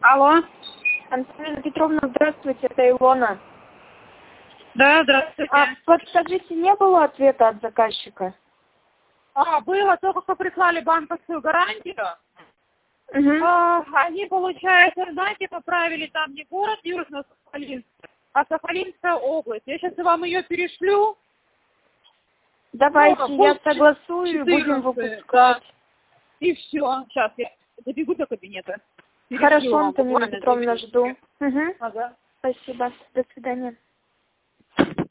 Алло. Антонина Петровна, здравствуйте, это Илона. Да, здравствуйте. Подскажите, не было ответа от заказчика? Было, только что прислали банковскую гарантию. Угу. Они, получается, знаете, поправили там не город Южно-Сахалинск, а Сахалинская область. Я сейчас вам ее перешлю. Давайте, я согласую и будем 14, выпускать. да. И все. Сейчас я добегу до кабинета. Хорошо, Антонина Петровна, жду. Угу. Ага. Спасибо. До свидания.